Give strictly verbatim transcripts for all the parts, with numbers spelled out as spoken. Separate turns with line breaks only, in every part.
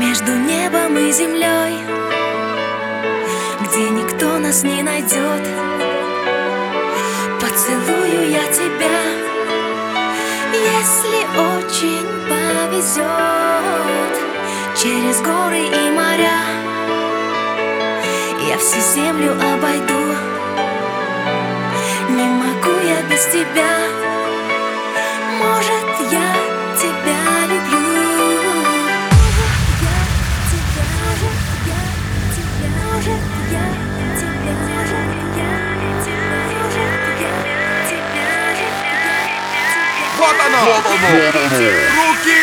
Между небом и землей, где никто нас не найдет, поцелую я тебя, если очень повезет. Через горы и моря я всю землю обойду. Не могу я без тебя. Может, я тебя люблю.
Вот оно! Вот оно! Руки!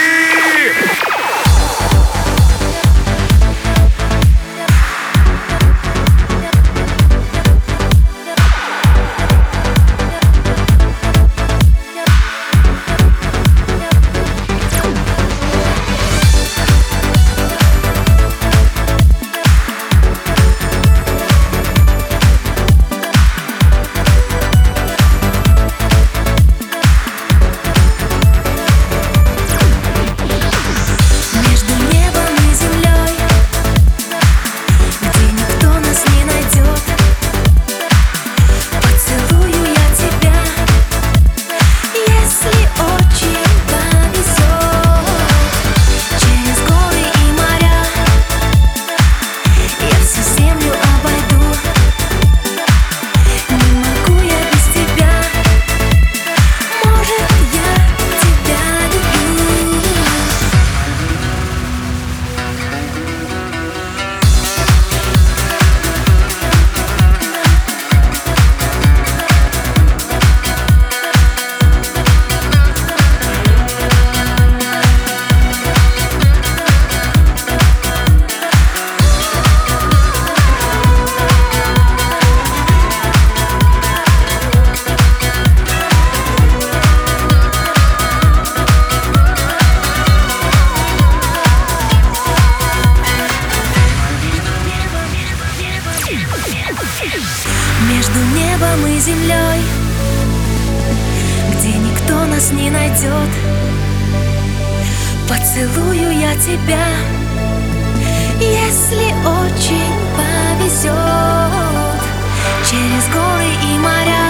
Между небом и землей, где никто нас не найдет, поцелую я тебя, если очень повезет. Через горы и моря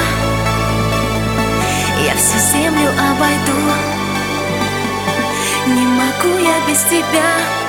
я всю землю обойду. Не могу я без тебя.